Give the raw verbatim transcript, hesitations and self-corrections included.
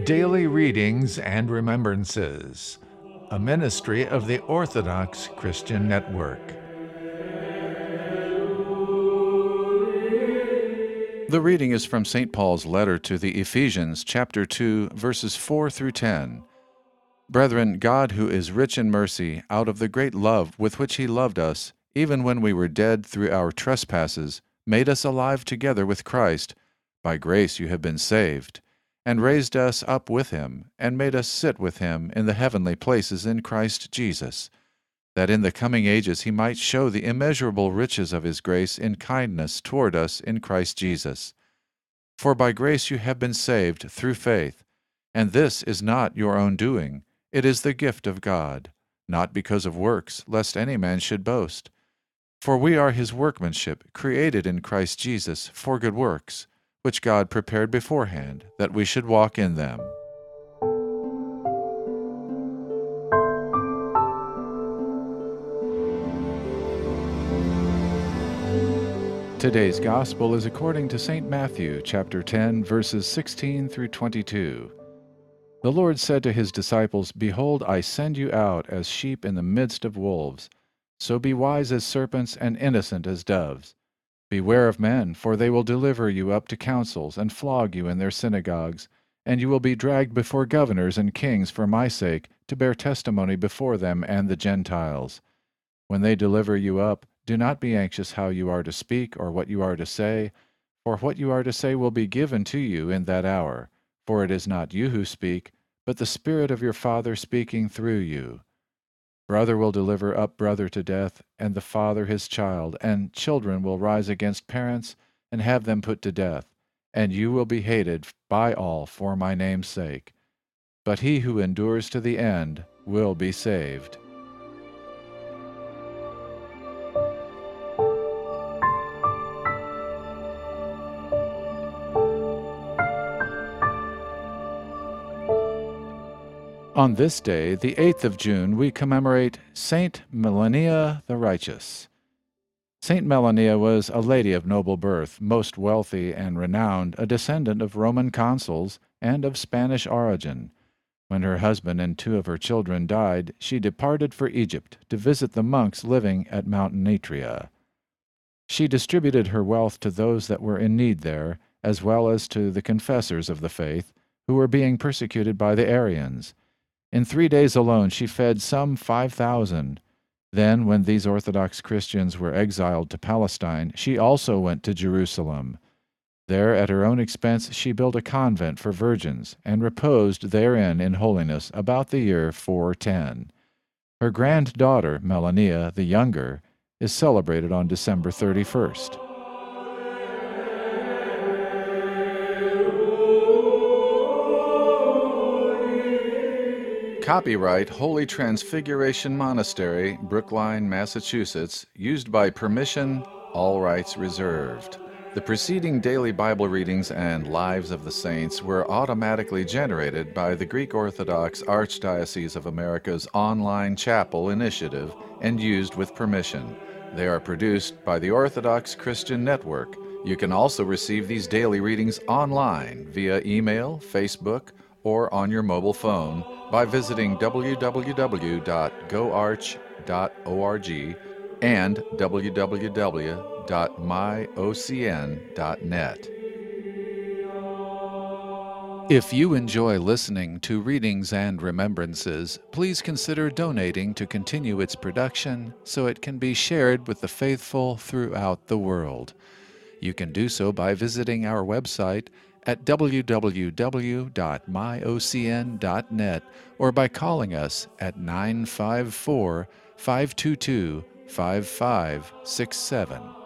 Daily Readings and Remembrances, a ministry of the Orthodox Christian Network. The reading is from Saint Paul's letter to the Ephesians, chapter two, verses four through ten. Brethren, God, who is rich in mercy, out of the great love with which he loved us, even when we were dead through our trespasses, made us alive together with Christ. By grace you have been saved, and raised us up with him, and made us sit with him in the heavenly places in Christ Jesus, that in the coming ages he might show the immeasurable riches of his grace in kindness toward us in Christ Jesus. For by grace you have been saved through faith, and this is not your own doing, it is the gift of God, not because of works, lest any man should boast. For we are his workmanship, created in Christ Jesus for good works, which God prepared beforehand, that we should walk in them. Today's Gospel is according to Saint Matthew, chapter ten, verses sixteen through twenty-two. The Lord said to his disciples, Behold, I send you out as sheep in the midst of wolves. So be wise as serpents and innocent as doves. Beware of men, for they will deliver you up to councils and flog you in their synagogues, and you will be dragged before governors and kings for my sake, to bear testimony before them and the Gentiles. When they deliver you up, do not be anxious how you are to speak or what you are to say, for what you are to say will be given to you in that hour. For it is not you who speak, but the Spirit of your Father speaking through you. Brother will deliver up brother to death, and the father his child, and children will rise against parents and have them put to death, and you will be hated by all for my name's sake. But he who endures to the end will be saved. On this day, the eighth of June, we commemorate Saint Melania the Righteous. Saint Melania was a lady of noble birth, most wealthy and renowned, a descendant of Roman consuls and of Spanish origin. When her husband and two of her children died, she departed for Egypt to visit the monks living at Mount Nitria. She distributed her wealth to those that were in need there, as well as to the confessors of the faith, who were being persecuted by the Arians. In three days alone she fed some five thousand. Then, when these Orthodox Christians were exiled to Palestine, she also went to Jerusalem. There, at her own expense, she built a convent for virgins, and reposed therein in holiness about the year four ten. Her granddaughter, Melania the Younger, is celebrated on December thirty-first. Copyright Holy Transfiguration Monastery, Brookline, Massachusetts, used by permission, all rights reserved. The preceding daily Bible readings and Lives of the Saints were automatically generated by the Greek Orthodox Archdiocese of America's online chapel initiative and used with permission. They are produced by the Orthodox Christian Network. You can also receive these daily readings online via email, Facebook, or on your mobile phone by visiting w w w dot go arch dot org and w w w dot my o c n dot net. If you enjoy listening to Readings and Remembrances, please consider donating to continue its production so it can be shared with the faithful throughout the world. You can do so by visiting our website at w w w dot my o c n dot net or by calling us at nine five four, five two two, five five six seven.